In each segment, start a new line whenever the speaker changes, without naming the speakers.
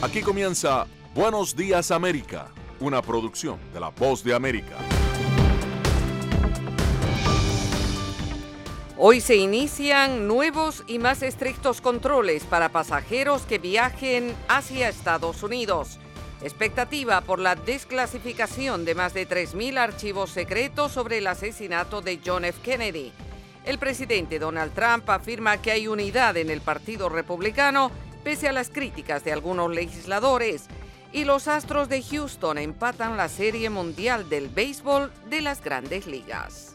Aquí comienza Buenos Días América, una producción de La Voz de América.
Hoy se inician nuevos y más estrictos controles para pasajeros que viajen hacia Estados Unidos. Expectativa por la desclasificación de más de 3.000 archivos secretos sobre el asesinato de John F. Kennedy. El presidente Donald Trump afirma que hay unidad en el Partido Republicano pese a las críticas de algunos legisladores. Y los Astros de Houston empatan la Serie Mundial del Béisbol de las Grandes Ligas.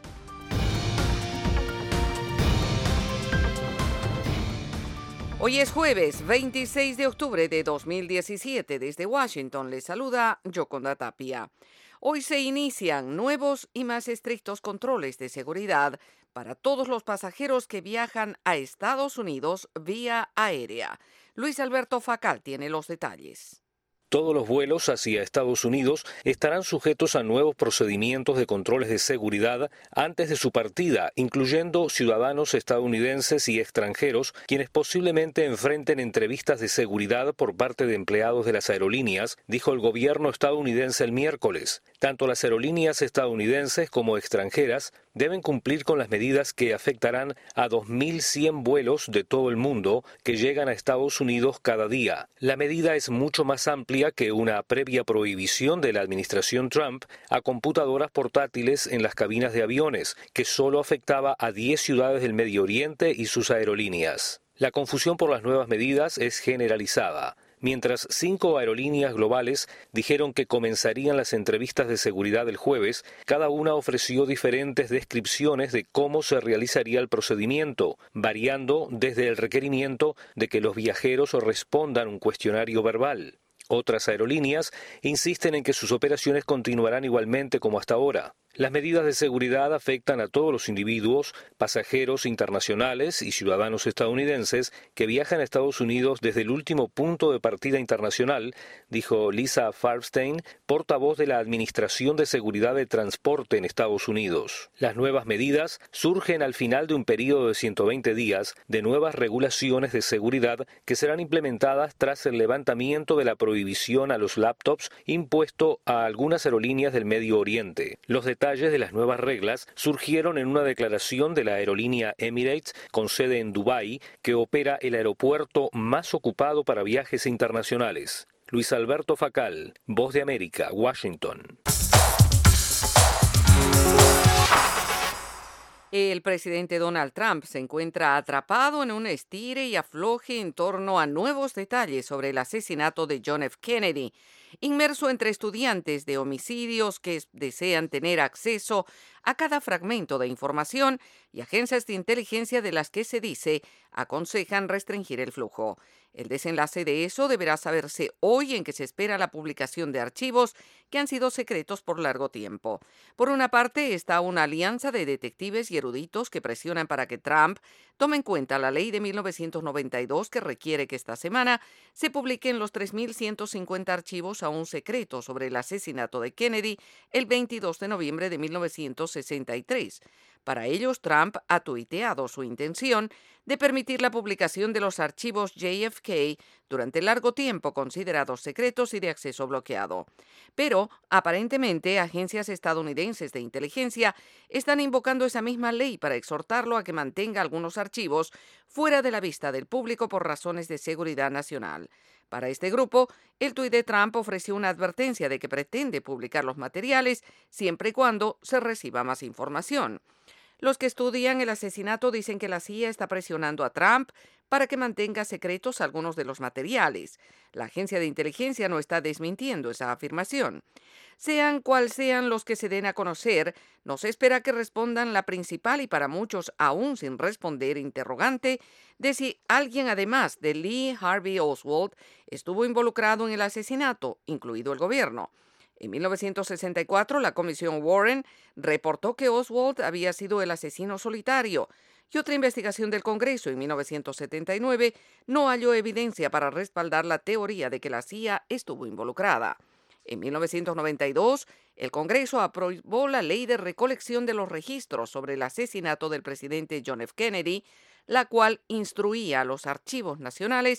Hoy es jueves 26 de octubre de 2017. Desde Washington les saluda Yoconda Tapia. Hoy se inician nuevos y más estrictos controles de seguridad para todos los pasajeros que viajan a Estados Unidos vía aérea. Luis Alberto Facal tiene los detalles.
Todos los vuelos hacia Estados Unidos estarán sujetos a nuevos procedimientos de controles de seguridad antes de su partida, incluyendo ciudadanos estadounidenses y extranjeros, quienes posiblemente enfrenten entrevistas de seguridad por parte de empleados de las aerolíneas, dijo el gobierno estadounidense el miércoles. Tanto las aerolíneas estadounidenses como extranjeras deben cumplir con las medidas que afectarán a 2.100 vuelos de todo el mundo que llegan a Estados Unidos cada día. La medida es mucho más amplia que una previa prohibición de la administración Trump a computadoras portátiles en las cabinas de aviones, que solo afectaba a 10 ciudades del Medio Oriente y sus aerolíneas. La confusión por las nuevas medidas es generalizada. Mientras 5 aerolíneas globales dijeron que comenzarían las entrevistas de seguridad el jueves, cada una ofreció diferentes descripciones de cómo se realizaría el procedimiento, variando desde el requerimiento de que los viajeros respondan un cuestionario verbal. Otras aerolíneas insisten en que sus operaciones continuarán igualmente como hasta ahora. Las medidas de seguridad afectan a todos los individuos, pasajeros internacionales y ciudadanos estadounidenses que viajan a Estados Unidos desde el último punto de partida internacional, dijo Lisa Farbstein, portavoz de la Administración de Seguridad de Transporte en Estados Unidos. Las nuevas medidas surgen al final de un periodo de 120 días de nuevas regulaciones de seguridad que serán implementadas tras el levantamiento de la prohibición a los laptops impuesto a algunas aerolíneas del Medio Oriente. Los detalles de las nuevas reglas surgieron en una declaración de la aerolínea Emirates, con sede en Dubái, que opera el aeropuerto más ocupado para viajes internacionales. Luis Alberto Facal, Voz de América, Washington.
El presidente Donald Trump se encuentra atrapado en un estire y afloje en torno a nuevos detalles sobre el asesinato de John F. Kennedy, inmerso entre estudiantes de homicidios que desean tener acceso a cada fragmento de información y agencias de inteligencia de las que se dice aconsejan restringir el flujo. El desenlace de eso deberá saberse hoy, en que se espera la publicación de archivos que han sido secretos por largo tiempo. Por una parte está una alianza de detectives y eruditos que presionan para que Trump tome en cuenta la ley de 1992 que requiere que esta semana se publiquen los 3.150 archivos aún secretos sobre el asesinato de Kennedy el 22 de noviembre de 1963. Para ellos, Trump ha tuiteado su intención de permitir la publicación de los archivos JFK durante largo tiempo considerados secretos y de acceso bloqueado. Pero, aparentemente, agencias estadounidenses de inteligencia están invocando esa misma ley para exhortarlo a que mantenga algunos archivos fuera de la vista del público por razones de seguridad nacional. Para este grupo, el tuit de Trump ofreció una advertencia de que pretende publicar los materiales siempre y cuando se reciba más información. Los que estudian el asesinato dicen que la CIA está presionando a Trump para que mantenga secretos algunos de los materiales. La agencia de inteligencia no está desmintiendo esa afirmación. Sean cual sean los que se den a conocer, no se espera que respondan la principal y para muchos aún sin responder interrogante de si alguien además de Lee Harvey Oswald estuvo involucrado en el asesinato, incluido el gobierno. En 1964, la Comisión Warren reportó que Oswald había sido el asesino solitario, y otra investigación del Congreso en 1979 no halló evidencia para respaldar la teoría de que la CIA estuvo involucrada. En 1992, el Congreso aprobó la Ley de Recolección de los Registros sobre el asesinato del presidente John F. Kennedy, la cual instruía a los archivos nacionales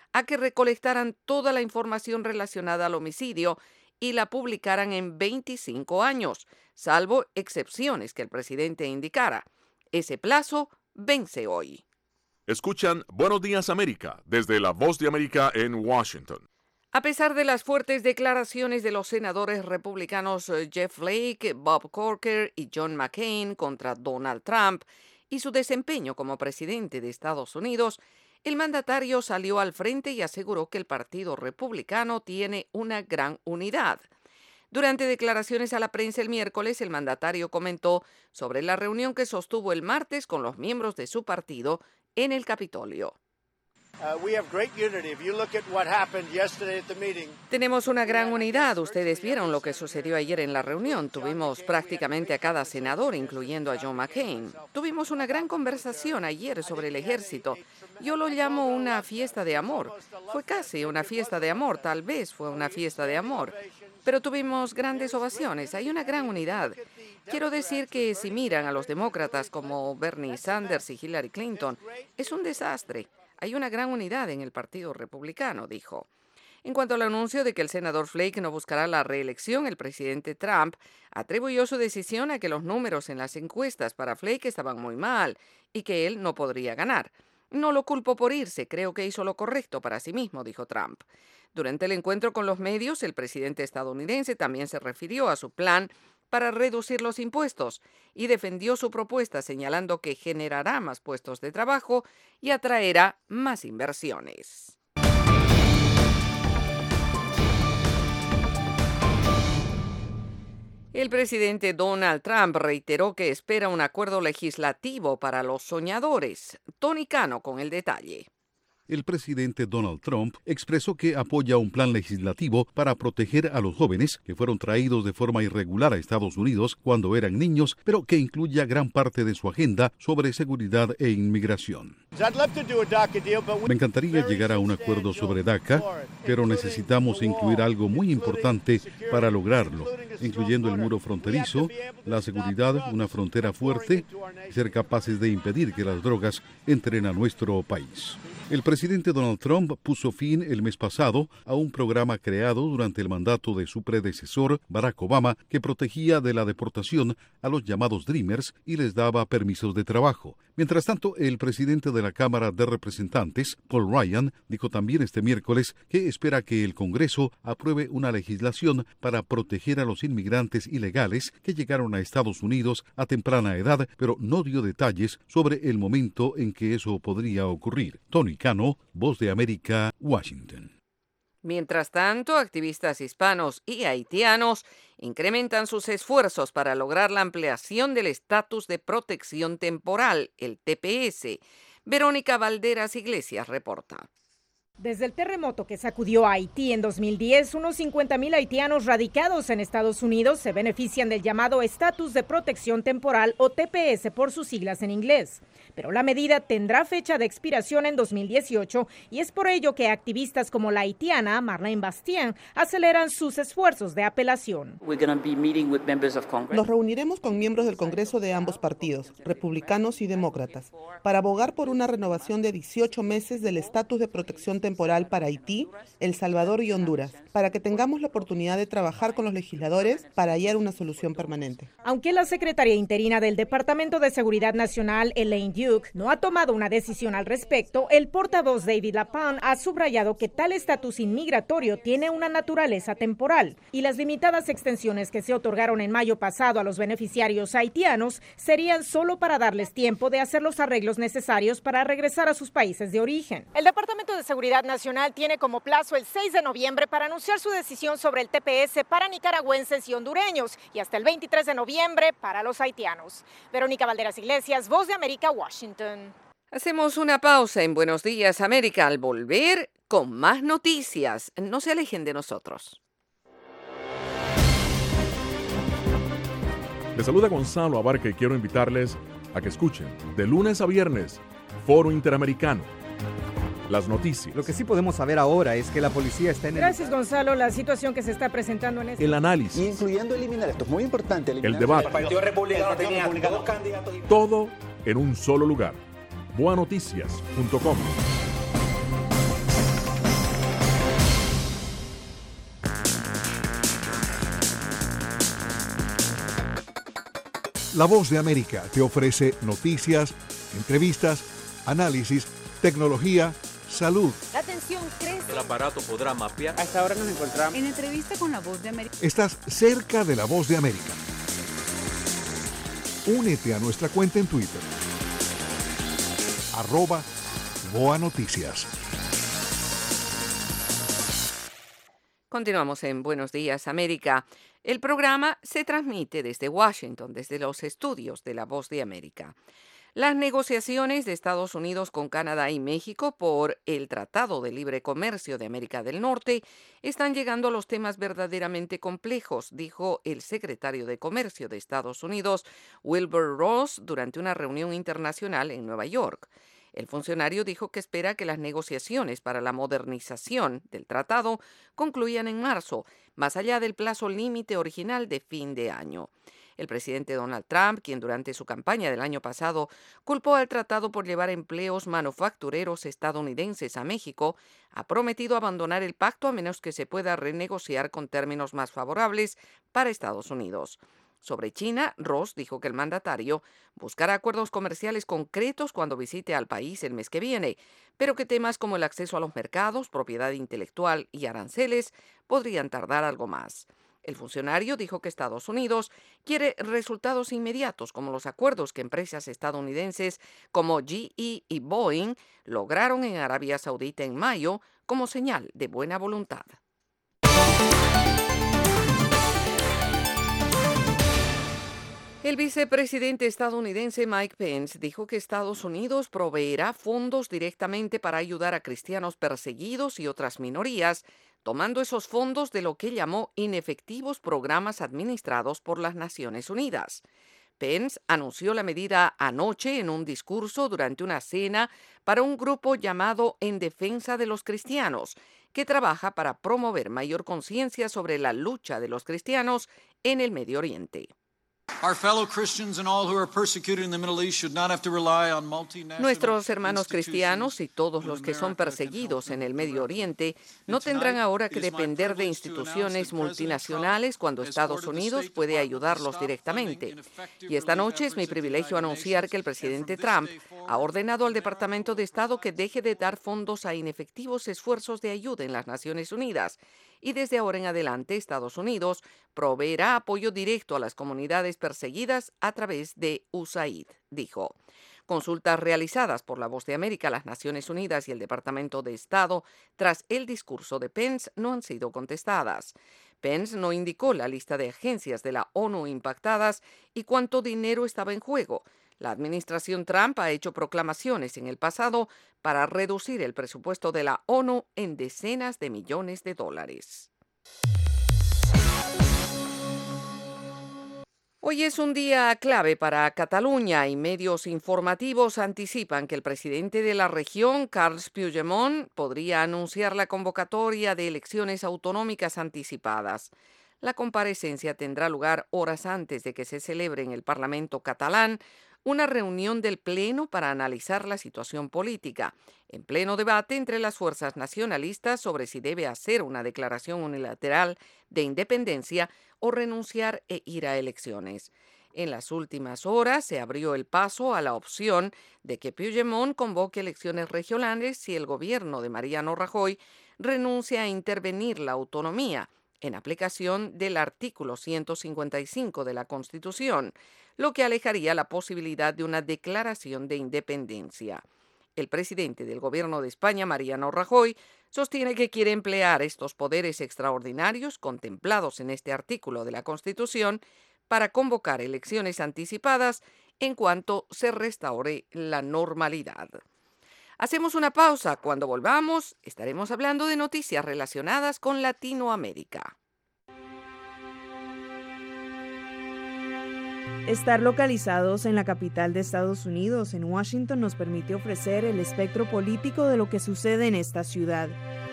a que recolectaran toda la información relacionada al homicidio y la publicaran en 25 años, salvo excepciones que el presidente indicara. Ese plazo vence hoy.
Escuchan Buenos Días América desde La Voz de América en Washington.
A pesar de las fuertes declaraciones de los senadores republicanos Jeff Flake, Bob Corker y John McCain contra Donald Trump y su desempeño como presidente de Estados Unidos, el mandatario salió al frente y aseguró que el Partido Republicano tiene una gran unidad. Durante declaraciones a la prensa el miércoles, el mandatario comentó sobre la reunión que sostuvo el martes con los miembros de su partido en el Capitolio. Tenemos una gran unidad. Ustedes vieron lo que sucedió ayer en la reunión. Tuvimos prácticamente a cada senador, incluyendo a John McCain. Tuvimos una gran conversación ayer sobre el ejército. Yo lo llamo una fiesta de amor. Fue casi una fiesta de amor, tal vez fue una fiesta de amor. Pero tuvimos grandes ovaciones. Hay una gran unidad. Quiero decir que si miran a los demócratas como Bernie Sanders y Hillary Clinton, es un desastre. Hay una gran unidad en el Partido Republicano, dijo. En cuanto al anuncio de que el senador Flake no buscará la reelección, el presidente Trump atribuyó su decisión a que los números en las encuestas para Flake estaban muy mal y que él no podría ganar. No lo culpo por irse, creo que hizo lo correcto para sí mismo, dijo Trump. Durante el encuentro con los medios, el presidente estadounidense también se refirió a su plan para reducir los impuestos y defendió su propuesta señalando que generará más puestos de trabajo y atraerá más inversiones. El presidente Donald Trump reiteró que espera un acuerdo legislativo para los soñadores. Tony Cano con el detalle.
El presidente Donald Trump expresó que apoya un plan legislativo para proteger a los jóvenes que fueron traídos de forma irregular a Estados Unidos cuando eran niños, pero que incluya gran parte de su agenda sobre seguridad e inmigración. Me encantaría llegar a un acuerdo sobre DACA, pero necesitamos incluir algo muy importante para lograrlo, incluyendo el muro fronterizo, la seguridad, una frontera fuerte y ser capaces de impedir que las drogas entren a nuestro país. El presidente Donald Trump puso fin el mes pasado a un programa creado durante el mandato de su predecesor, Barack Obama, que protegía de la deportación a los llamados Dreamers y les daba permisos de trabajo. Mientras tanto, el presidente de la Cámara de Representantes, Paul Ryan, dijo también este miércoles que espera que el Congreso apruebe una legislación para proteger a los inmigrantes ilegales que llegaron a Estados Unidos a temprana edad, pero no dio detalles sobre el momento en que eso podría ocurrir. Tony Cano, Voz de América, Washington.
Mientras tanto, activistas hispanos y haitianos incrementan sus esfuerzos para lograr la ampliación del estatus de protección temporal, el TPS. Verónica Valderas Iglesias reporta.
Desde el terremoto que sacudió a Haití en 2010, unos 50,000 haitianos radicados en Estados Unidos se benefician del llamado Estatus de Protección Temporal o TPS por sus siglas en inglés. Pero la medida tendrá fecha de expiración en 2018 y es por ello que activistas como la haitiana Marlene Bastien aceleran sus esfuerzos de apelación.
Nos reuniremos con miembros del Congreso de ambos partidos, republicanos y demócratas, para abogar por una renovación de 18 meses del estatus de protección temporal para Haití, El Salvador y Honduras, para que tengamos la oportunidad de trabajar con los legisladores para hallar una solución permanente.
Aunque la secretaria interina del Departamento de Seguridad Nacional, Elaine Duke, no ha tomado una decisión al respecto, el portavoz David LaPlante ha subrayado que tal estatus inmigratorio tiene una naturaleza temporal y las limitadas extensiones que se otorgaron en mayo pasado a los beneficiarios haitianos serían solo para darles tiempo de hacer los arreglos necesarios para regresar a sus países de origen. El Departamento de Seguridad Nacional tiene como plazo el 6 de noviembre para anunciar su decisión sobre el TPS para nicaragüenses y hondureños y hasta el 23 de noviembre para los haitianos. Verónica Valderas Iglesias, Voz de América, Washington.
Hacemos una pausa en Buenos Días América. Al volver con más noticias. No se alejen de nosotros.
Les saluda Gonzalo Abarca y quiero invitarles a que escuchen de lunes a viernes Foro Interamericano. Las noticias.
Lo que sí podemos saber ahora es que la policía está en el...
Gracias, Gonzalo. La situación que se está presentando en este...
El análisis.
Incluyendo eliminar, esto es muy importante.
El debate.
El Partido Republicano tenía dos candidatos.
Todo en un solo lugar. boanoticias.com.
La Voz de América te ofrece noticias, entrevistas, análisis, tecnología, salud.
La tensión crece.
El aparato podrá mapear.
A esta hora nos encontramos
en entrevista con La Voz de América.
Estás cerca de La Voz de América. Únete a nuestra cuenta en Twitter. @BoaNoticias.
Continuamos en Buenos Días, América. El programa se transmite desde Washington, desde los estudios de La Voz de América. Las negociaciones de Estados Unidos con Canadá y México por el Tratado de Libre Comercio de América del Norte están llegando a los temas verdaderamente complejos, dijo el secretario de Comercio de Estados Unidos, Wilbur Ross, durante una reunión internacional en Nueva York. El funcionario dijo que espera que las negociaciones para la modernización del tratado concluyan en marzo, más allá del plazo límite original de fin de año. El presidente Donald Trump, quien durante su campaña del año pasado culpó al tratado por llevar empleos manufactureros estadounidenses a México, ha prometido abandonar el pacto a menos que se pueda renegociar con términos más favorables para Estados Unidos. Sobre China, Ross dijo que el mandatario buscará acuerdos comerciales concretos cuando visite al país el mes que viene, pero que temas como el acceso a los mercados, propiedad intelectual y aranceles podrían tardar algo más. El funcionario dijo que Estados Unidos quiere resultados inmediatos, como los acuerdos que empresas estadounidenses como GE y Boeing lograron en Arabia Saudita en mayo, como señal de buena voluntad. El vicepresidente estadounidense Mike Pence dijo que Estados Unidos proveerá fondos directamente para ayudar a cristianos perseguidos y otras minorías, tomando esos fondos de lo que llamó inefectivos programas administrados por las Naciones Unidas. Pence anunció la medida anoche en un discurso durante una cena para un grupo llamado En Defensa de los Cristianos, que trabaja para promover mayor conciencia sobre la lucha de los cristianos en el Medio Oriente. Nuestros hermanos cristianos y todos los que son perseguidos en el Medio Oriente no tendrán ahora que depender de instituciones multinacionales cuando Estados Unidos puede ayudarlos directamente. Y esta noche es mi privilegio anunciar que el presidente Trump ha ordenado al Departamento de Estado que deje de dar fondos a inefectivos esfuerzos de ayuda en las Naciones Unidas. Y desde ahora en adelante Estados Unidos proveerá apoyo directo a las comunidades perseguidas a través de USAID, dijo. Consultas realizadas por La Voz de América, las Naciones Unidas y el Departamento de Estado tras el discurso de Pence no han sido contestadas. Pence no indicó la lista de agencias de la ONU impactadas y cuánto dinero estaba en juego. La administración Trump ha hecho proclamaciones en el pasado para reducir el presupuesto de la ONU en decenas de millones de dólares. Hoy es un día clave para Cataluña y medios informativos anticipan que el presidente de la región, Carles Puigdemont, podría anunciar la convocatoria de elecciones autonómicas anticipadas. La comparecencia tendrá lugar horas antes de que se celebre en el Parlamento catalán una reunión del Pleno para analizar la situación política, en pleno debate entre las fuerzas nacionalistas sobre si debe hacer una declaración unilateral de independencia o renunciar e ir a elecciones. En las últimas horas se abrió el paso a la opción de que Puigdemont convoque elecciones regionales si el gobierno de Mariano Rajoy renuncia a intervenir la autonomía en aplicación del artículo 155 de la Constitución, lo que alejaría la posibilidad de una declaración de independencia. El presidente del Gobierno de España, Mariano Rajoy, sostiene que quiere emplear estos poderes extraordinarios contemplados en este artículo de la Constitución para convocar elecciones anticipadas en cuanto se restaure la normalidad. Hacemos una pausa. Cuando volvamos, estaremos hablando de noticias relacionadas con Latinoamérica.
Estar localizados en la capital de Estados Unidos, en Washington, nos permite ofrecer el espectro político de lo que sucede en esta ciudad.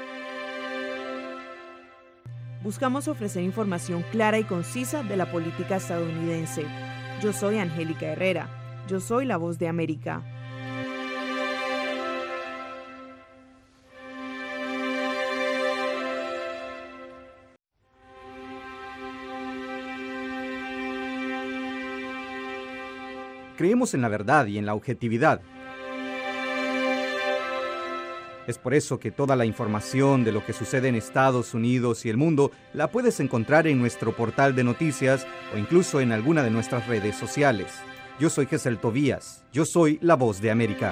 Buscamos ofrecer información clara y concisa de la política estadounidense. Yo soy Angélica Herrera. Yo soy La Voz de América.
Creemos en la verdad y en la objetividad. Es por eso que toda la información de lo que sucede en Estados Unidos y el mundo la puedes encontrar en nuestro portal de noticias o incluso en alguna de nuestras redes sociales. Yo soy Gesell Tobías. Yo soy La Voz de América.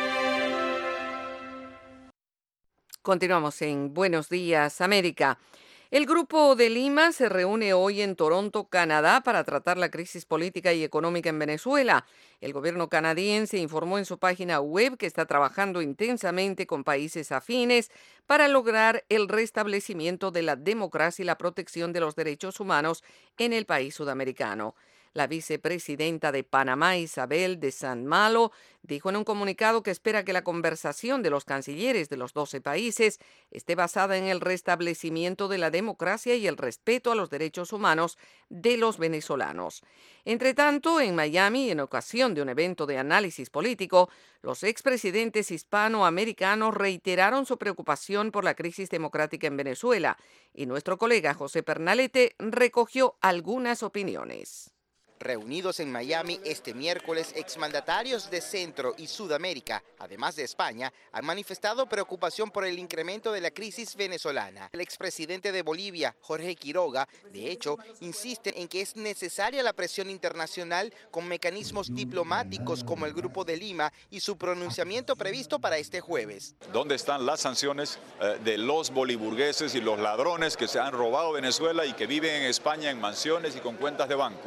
Continuamos en Buenos Días, América. El Grupo de Lima se reúne hoy en Toronto, Canadá, para tratar la crisis política y económica en Venezuela. El gobierno canadiense informó en su página web que está trabajando intensamente con países afines para lograr el restablecimiento de la democracia y la protección de los derechos humanos en el país sudamericano. La vicepresidenta de Panamá, Isabel de San Malo, dijo en un comunicado que espera que la conversación de los cancilleres de los 12 países esté basada en el restablecimiento de la democracia y el respeto a los derechos humanos de los venezolanos. Entre tanto, en Miami, en ocasión de un evento de análisis político, los expresidentes hispanoamericanos reiteraron su preocupación por la crisis democrática en Venezuela, y nuestro colega José Pernalete recogió algunas opiniones.
Reunidos en Miami este miércoles, exmandatarios de Centro y Sudamérica, además de España, han manifestado preocupación por el incremento de la crisis venezolana. El expresidente de Bolivia, Jorge Quiroga, de hecho, insiste en que es necesaria la presión internacional con mecanismos diplomáticos como el Grupo de Lima y su pronunciamiento previsto para este jueves.
¿Dónde están las sanciones de los boliburgueses y los ladrones que se han robado Venezuela y que viven en España en mansiones y con cuentas de banco?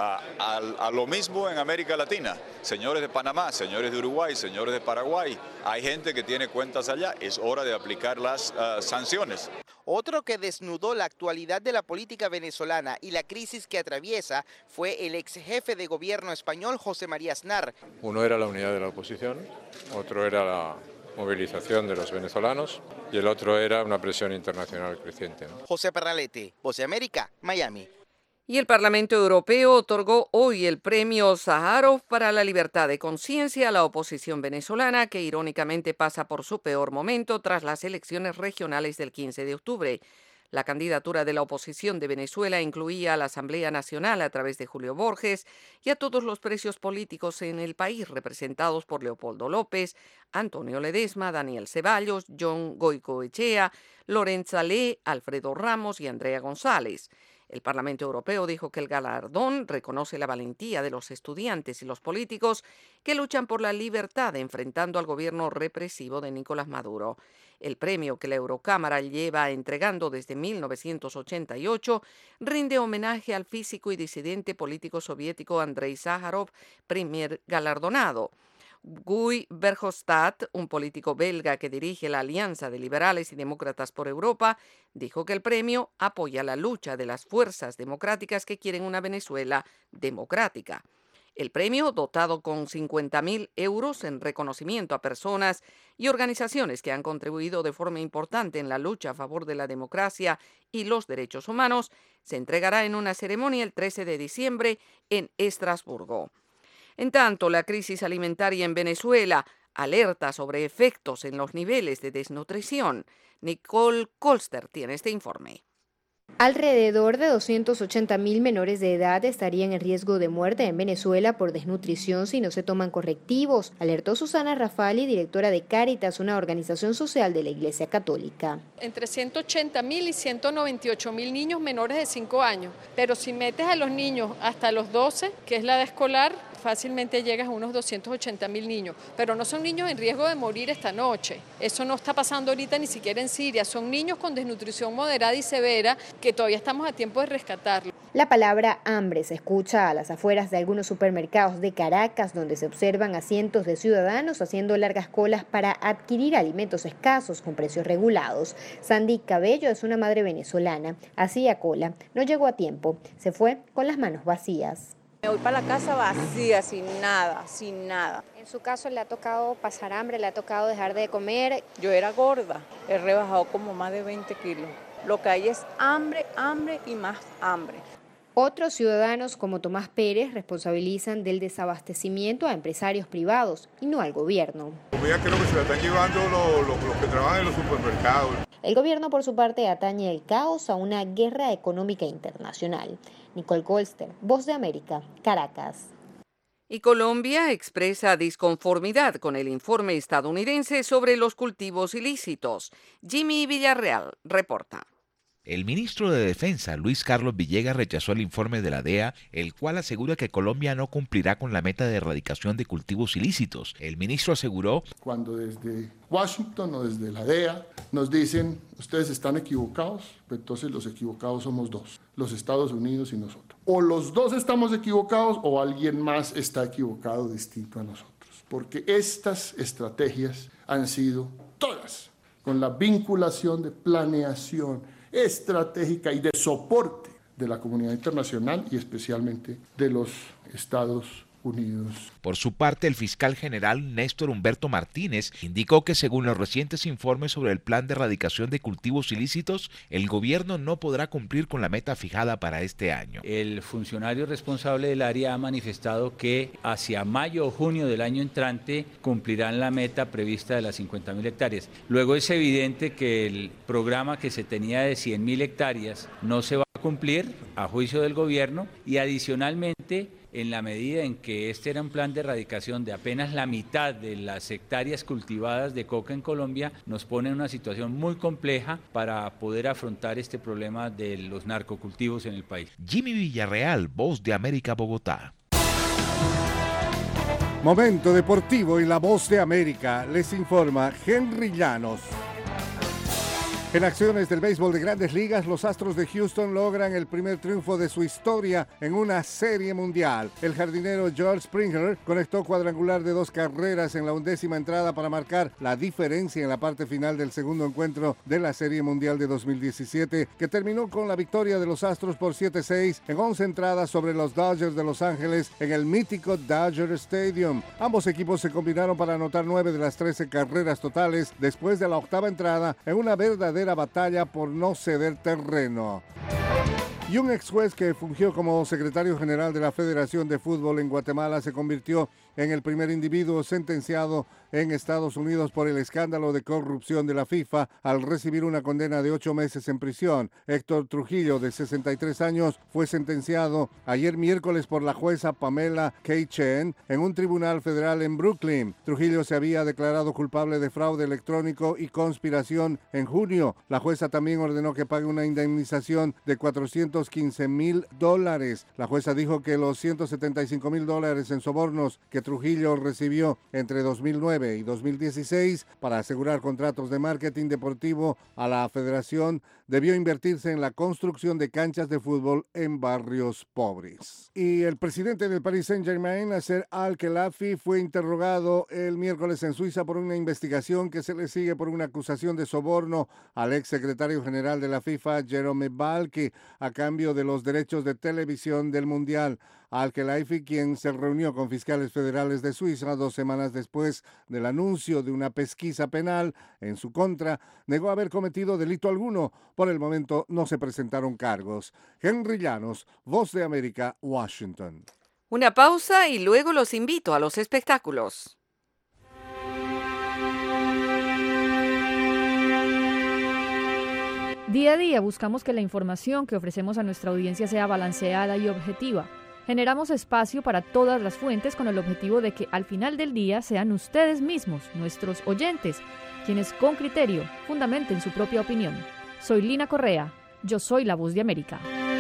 A lo mismo en América Latina, señores de Panamá, señores de Uruguay, señores de Paraguay, hay gente que tiene cuentas allá, es hora de aplicar las sanciones.
Otro que desnudó la actualidad de la política venezolana y la crisis que atraviesa fue el ex jefe de gobierno español, José María Aznar.
Uno era la unidad de la oposición, otro era la movilización de los venezolanos y el otro era una presión internacional creciente, ¿no?
José Pernalete, Voz de América, Miami.
Y el Parlamento Europeo otorgó hoy el premio Sájarov para la libertad de conciencia a la oposición venezolana, que irónicamente pasa por su peor momento tras las elecciones regionales del 15 de octubre. La candidatura de la oposición de Venezuela incluía a la Asamblea Nacional a través de Julio Borges y a todos los presos políticos en el país representados por Leopoldo López, Antonio Ledesma, Daniel Ceballos, John Goicoechea, Lorenza Lee, Alfredo Ramos y Andrea González. El Parlamento Europeo dijo que el galardón reconoce la valentía de los estudiantes y los políticos que luchan por la libertad enfrentando al gobierno represivo de Nicolás Maduro. El premio, que la Eurocámara lleva entregando desde 1988, rinde homenaje al físico y disidente político soviético Andrei Sájarov, primer galardonado. Guy Verhofstadt, un político belga que dirige la Alianza de Liberales y Demócratas por Europa, dijo que el premio apoya la lucha de las fuerzas democráticas que quieren una Venezuela democrática. El premio, dotado con 50.000 euros en reconocimiento a personas y organizaciones que han contribuido de forma importante en la lucha a favor de la democracia y los derechos humanos, se entregará en una ceremonia el 13 de diciembre en Estrasburgo. En tanto, la crisis alimentaria en Venezuela alerta sobre efectos en los niveles de desnutrición. Nicole Colster tiene este informe.
Alrededor de 280.000 menores de edad estarían en riesgo de muerte en Venezuela por desnutrición si no se toman correctivos, alertó Susana Rafali, directora de Cáritas, una organización social de la Iglesia Católica.
Entre 180.000 y 198.000 niños menores de 5 años, pero si metes a los niños hasta los 12, que es la edad escolar, fácilmente llegas a unos 280.000 niños, pero no son niños en riesgo de morir esta noche. Eso no está pasando ahorita ni siquiera en Siria, son niños con desnutrición moderada y severa que todavía estamos a tiempo de rescatarlos.
La palabra hambre se escucha a las afueras de algunos supermercados de Caracas, donde se observan a cientos de ciudadanos haciendo largas colas para adquirir alimentos escasos con precios regulados. Sandy Cabello es una madre venezolana, hacía cola, no llegó a tiempo, se fue con las manos vacías.
Me voy para la casa vacía, sin nada.
En su caso, ¿le ha tocado pasar hambre, le ha tocado dejar de comer?
Yo era gorda, he rebajado como más de 20 kilos. Lo que hay es hambre, hambre y más hambre.
Otros ciudadanos, como Tomás Pérez, responsabilizan del desabastecimiento a empresarios privados y no al gobierno.
Ya creo que se la están llevando los que trabajan en los supermercados.
El gobierno, por su parte, atañe el caos a una guerra económica internacional. Nicole Colster, Voz de América, Caracas.
Y Colombia expresa disconformidad con el informe estadounidense sobre los cultivos ilícitos. Jimmy Villarreal reporta.
El ministro de Defensa, Luis Carlos Villegas, rechazó el informe de la DEA, el cual asegura que Colombia no cumplirá con la meta de erradicación de cultivos ilícitos. El ministro aseguró:
cuando desde Washington o desde la DEA nos dicen, ustedes están equivocados, entonces los equivocados somos dos, los Estados Unidos y nosotros. O los dos estamos equivocados o alguien más está equivocado distinto a nosotros. Porque estas estrategias han sido todas con la vinculación de planeación estratégica y de soporte de la comunidad internacional y especialmente de los Estados Unidos.
Por su parte, el fiscal general Néstor Humberto Martínez indicó que según los recientes informes sobre el plan de erradicación de cultivos ilícitos, el gobierno no podrá cumplir con la meta fijada para este año.
El funcionario responsable del área ha manifestado que hacia mayo o junio del año entrante cumplirán la meta prevista de las 50.000 hectáreas. Luego es evidente que el programa que se tenía de 100.000 hectáreas no se va a cumplir a juicio del gobierno y adicionalmente, en la medida en que este era un plan de erradicación de apenas la mitad de las hectáreas cultivadas de coca en Colombia, nos pone en una situación muy compleja para poder afrontar este problema de los narcocultivos en el país.
Jimmy Villarreal, Voz de América, Bogotá.
Momento deportivo y la Voz de América les informa Henry Llanos. En acciones del béisbol de Grandes Ligas, los Astros de Houston logran el primer triunfo de su historia en una serie mundial. El jardinero George Springer conectó cuadrangular de 2 carreras en la 11ª entrada para marcar la diferencia en la parte final del segundo encuentro de la Serie Mundial de 2017, que terminó con la victoria de los Astros por 7-6 en 11 entradas sobre los Dodgers de Los Ángeles en el mítico Dodger Stadium. Ambos equipos se combinaron para anotar 9 de las 13 carreras totales después de la 8ª entrada en una verdadera batalla por no ceder terreno. Y un ex juez que fungió como secretario general de la Federación de Fútbol en Guatemala se convirtió en el primer individuo sentenciado en Estados Unidos por el escándalo de corrupción de la FIFA al recibir una condena de 8 meses en prisión. Héctor Trujillo, de 63 años, fue sentenciado ayer miércoles por la jueza Pamela K. Chen en un tribunal federal en Brooklyn. Trujillo se había declarado culpable de fraude electrónico y conspiración en junio. La jueza también ordenó que pague una indemnización de $415,000. La jueza dijo que los $175,000 en sobornos que Trujillo recibió entre 2009 y 2016 para asegurar contratos de marketing deportivo a la federación debió invertirse en la construcción de canchas de fútbol en barrios pobres. Y el presidente del Paris Saint-Germain, Nasser Al-Khelaifi, fue interrogado el miércoles en Suiza por una investigación que se le sigue por una acusación de soborno al ex secretario general de la FIFA, Jerome Valcke, a cambio de los derechos de televisión del Mundial. Al-Khelaifi, quien se reunió con fiscales federales de Suiza 2 semanas después del anuncio de una pesquisa penal en su contra, negó haber cometido delito alguno. Por el momento no se presentaron cargos. Henry Llanos, Voz de América, Washington.
Una pausa y luego los invito a los espectáculos.
Día a día buscamos que la información que ofrecemos a nuestra audiencia sea balanceada y objetiva. Generamos espacio para todas las fuentes con el objetivo de que al final del día sean ustedes mismos, nuestros oyentes, quienes con criterio fundamenten su propia opinión. Soy Lina Correa, yo soy la Voz de América.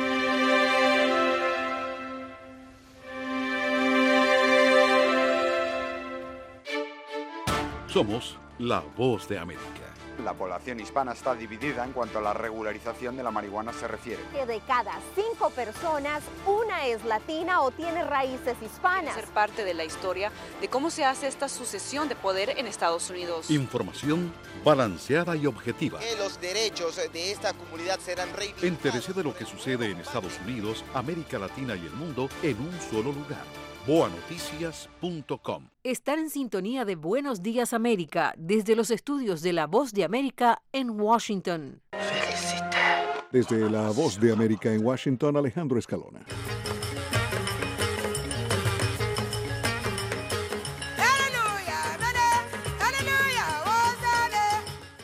Somos la Voz de América.
La población hispana está dividida en cuanto a la regularización de la marihuana se refiere.
Que de cada 5 personas, una es latina o tiene raíces hispanas.
Ser parte de la historia de cómo se hace esta sucesión de poder en Estados Unidos.
Información balanceada y objetiva.
Que los derechos de esta comunidad serán reivindicados.
Entérese de lo que sucede en Estados Unidos, América Latina y el mundo en un solo lugar. boanoticias.com.
Estar en sintonía de Buenos Días América desde los estudios de La Voz de América en Washington.
Desde La Voz de América en Washington, Alejandro Escalona.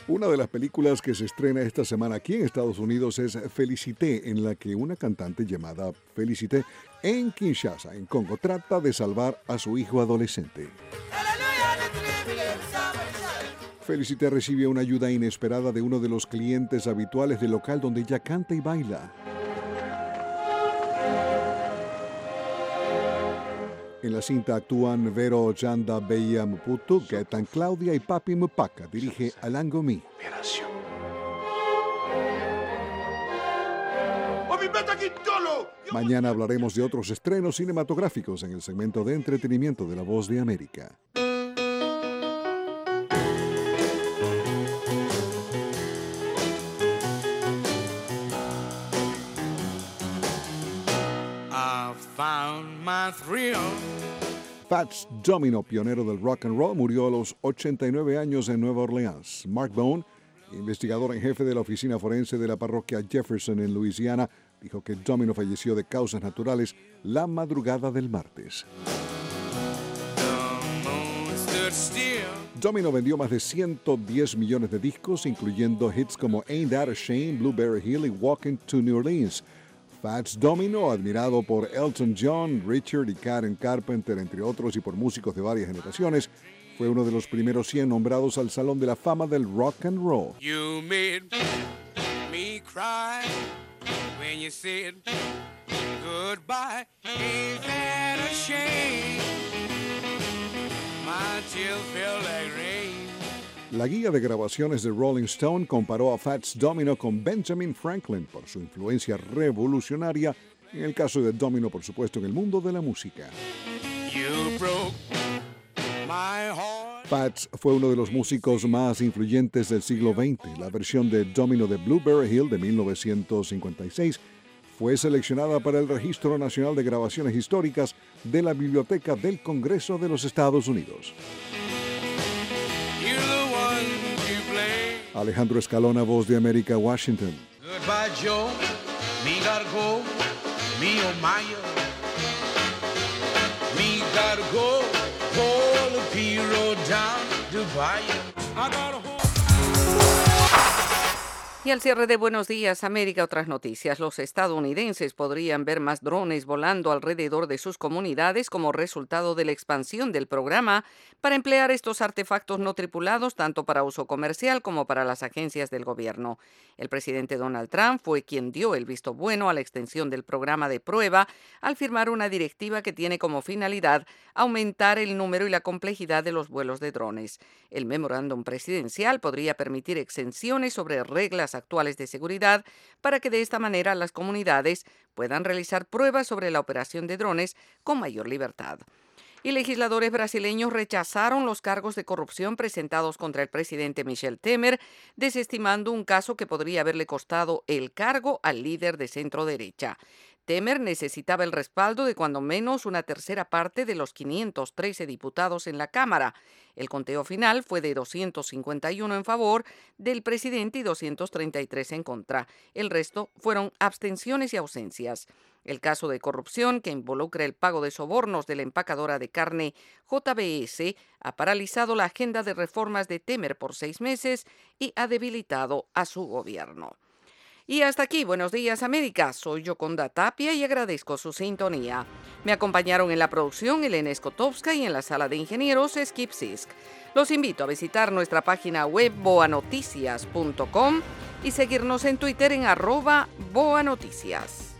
Una de las películas que se estrena esta semana aquí en Estados Unidos es Félicité, en la que una cantante llamada Félicité en Kinshasa, en Congo, trata de salvar a su hijo adolescente. Félicité recibe una ayuda inesperada de uno de los clientes habituales del local donde ella canta y baila. En la cinta actúan Vero Chanda Beya Mputu, Gaetan Claudia y Papi Mpaka. Dirige Alain Gomi. Mañana hablaremos de otros estrenos cinematográficos en el segmento de entretenimiento de La Voz de América. Fats Domino, pionero del rock and roll, murió a los 89 años en Nueva Orleans. Mark Bone, investigador en jefe de la oficina forense de la parroquia Jefferson en Luisiana, dijo que Domino falleció de causas naturales la madrugada del martes. Domino vendió más de 110 millones de discos, incluyendo hits como Ain't That a Shame, Blueberry Hill y Walking to New Orleans. Fats Domino, admirado por Elton John, Richard y Karen Carpenter, entre otros, y por músicos de varias generaciones, fue uno de los primeros 100 nombrados al Salón de la Fama del Rock and Roll.
You made me cry when you said goodbye. Ain't that a shame? My tears feel like rain.
La guía de grabaciones de Rolling Stone comparó a Fats Domino con Benjamin Franklin por su influencia revolucionaria, en el caso de Domino, por supuesto, en el mundo de la música. Fats fue uno de los músicos más influyentes del siglo XX. La versión de Domino de Blueberry Hill de 1956 fue seleccionada para el Registro Nacional de Grabaciones Históricas de la Biblioteca del Congreso de los Estados Unidos. Alejandro Escalona, Voz de América, Washington.
Goodbye, Joe. Me gotta go. Me oh my. Me gotta go. Pull the P-road down to Bayou. I gotta hold.
Y al cierre de Buenos Días América, otras noticias. Los estadounidenses podrían ver más drones volando alrededor de sus comunidades como resultado de la expansión del programa para emplear estos artefactos no tripulados tanto para uso comercial como para las agencias del gobierno. El presidente Donald Trump fue quien dio el visto bueno a la extensión del programa de prueba al firmar una directiva que tiene como finalidad aumentar el número y la complejidad de los vuelos de drones. El memorándum presidencial podría permitir exenciones sobre reglas actuales de seguridad para que de esta manera las comunidades puedan realizar pruebas sobre la operación de drones con mayor libertad. Y legisladores brasileños rechazaron los cargos de corrupción presentados contra el presidente Michel Temer, desestimando un caso que podría haberle costado el cargo al líder de centro derecha. Temer necesitaba el respaldo de cuando menos una tercera parte de los 513 diputados en la Cámara. El conteo final fue de 251 en favor del presidente y 233 en contra. El resto fueron abstenciones y ausencias. El caso de corrupción que involucra el pago de sobornos de la empacadora de carne JBS ha paralizado la agenda de reformas de Temer por 6 meses y ha debilitado a su gobierno. Y hasta aquí, Buenos Días América. Soy Yoconda Tapia y agradezco su sintonía. Me acompañaron en la producción Elena Skotowska y en la sala de ingenieros Skip Sisk. Los invito a visitar nuestra página web boanoticias.com y seguirnos en Twitter en @boanoticias.